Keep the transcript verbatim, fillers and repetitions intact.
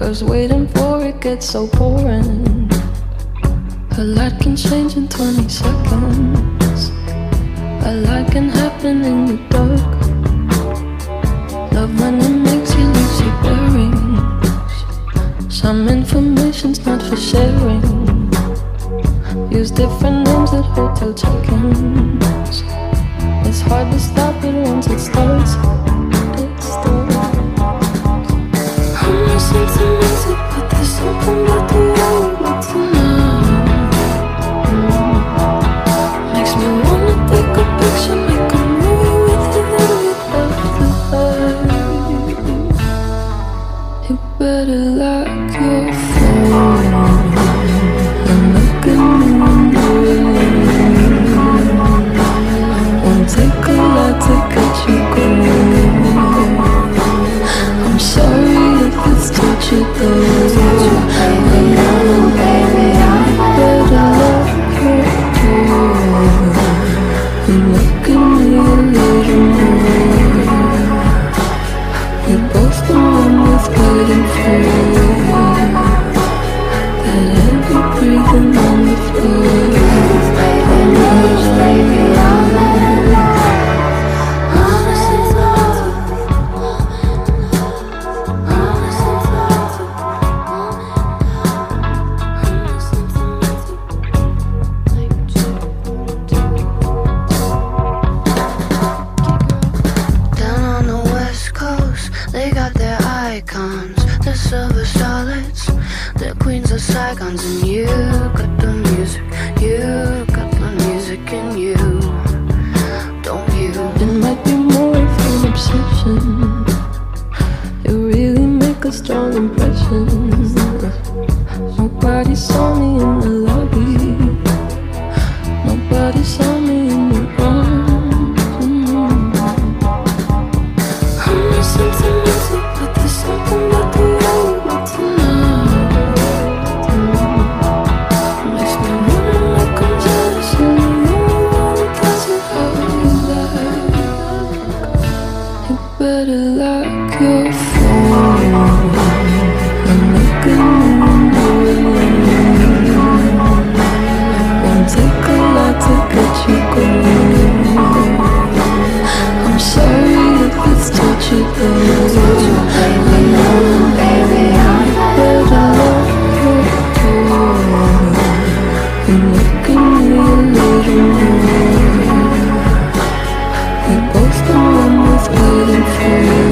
Cause waiting for it gets so boring. A lot can change in twenty seconds. A lot can happen in the dark. Love when it makes you lose your bearings. Some information's not for sharing. Use different names at hotel check-ins. It's hard to stop it once it starts. It starts. I'm listening to music, but there's something about the way we look tonight. Mm. Makes me wanna take a picture, make a movie with you, then we love the light. You better lock your phone and look at me in the room. Won't take a lot to get you going. I'm sorry if it's touchy though. I know, baby, I better lock your door and look at me a little more. We're both the one with waiting for that heavy breathing on the floor. They're silver starlights, they're queens of Saigons. And you got the music, you got the music in you, don't you? It might be more of an obsession. You really make a strong impression. Nobody saw me in the lobby. Nobody saw me in the arms. I'm listening to music, but there's something about the way we look tonight. Makes me wanna make 'em jealous, and you know it doesn't how you like. You better lock your phone and look at me in the room. Won't take a lot to get you going. I'm sorry if it's touchy though. I know, baby, I better lock your door and look at me a little more. We're both the one with waiting for you.